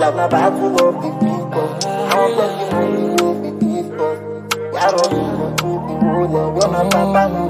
life na battle of the people. I want plenty money wey fit discuss. Yaro mi mo too the whole lot. Where my papa no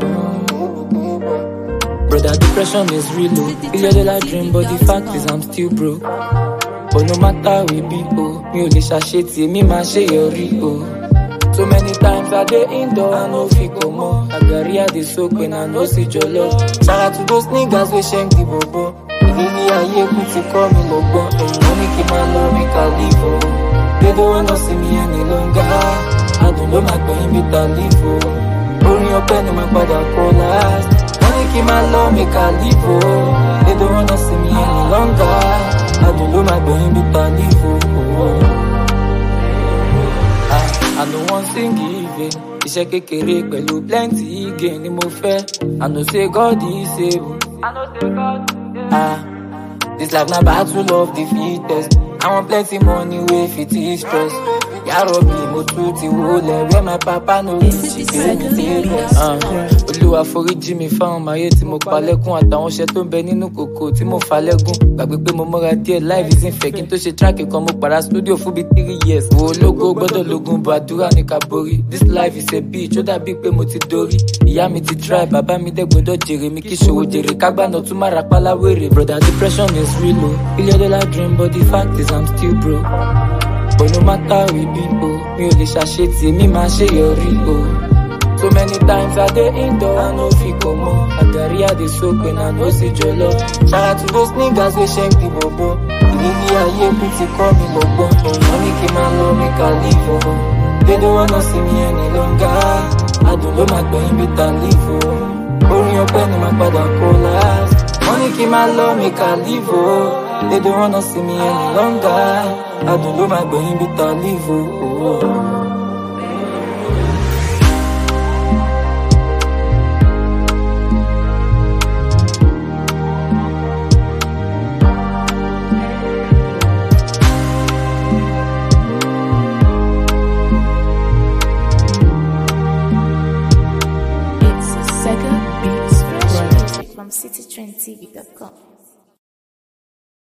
dey. Brother, depression is real, oh. $1 dream, but the fact is I'm still broke. But no matter we be, oh, me only shasheti, me ma she yori, oh. So many times I dey indoor, I no fit come out. I carry the soak when I no see your love. Shout out to those niggas we shank the bobo. Really, I hear pretty call me lobo. Money keep my love, make I live, oh. They don't wanna see me any longer. I don't know my pain, but I live, oh. Only your pen in my brother call last. Keep my love, make I live, oh. They don't wanna see me any longer. I don't know my baby, but I live, oh. I know one thing giving. Iṣẹ́ kékeré pẹ̀lú plenty gain ni mo fẹ́. I know say God is able. This life na battle of the fittest. I want plenty money wey fit ease stress. Yaro mi mo tún ti wọlé where my papa no reach Olúwa foríjì mi fáwọn máyé tí mo pa lẹ́kún àtàwọn iṣẹ́ tó ń bẹ nínú kòkó tí mo fa lẹ́gùn. Gbàgbé pé mo mọ́ra díẹ̀ life isn't fake kí n tó ṣe track kan mo para studio fún bí 3 years. Wo ológo gbọ́dọ̀ lógun bọ̀ àdúrà ní ká borí. This life is a bitch ó dàbí pé mo ti dorí. Ìyá mi ti try bàbá mi dẹ̀ gbọ́dọ̀ jèrè mi kí ṣòwò jèrè kágbá náà tún má ra pálá wèrè. Brother, depression is real, oh. $1 dream, but the fact is I'm still broke. But no matter we be, oh, me only shasheti, me ma she yori, oh. So many times I dey indoor, I no fit come out. I carry the soak when I no see your love. Shout out to those niggas we shank the bobo. Really, I hear pretty call me bobo. Money keep my love, make I live, oh. They don't wanna see me any longer. I don't know my pain, but I live, oh. Only your pen in my brother call last. Money keep my love, make I live, oh. They don't wanna see me any longer. I don't know my brain, but I live, oh. It's Sega Beats, fresh music from citytrendtv.com.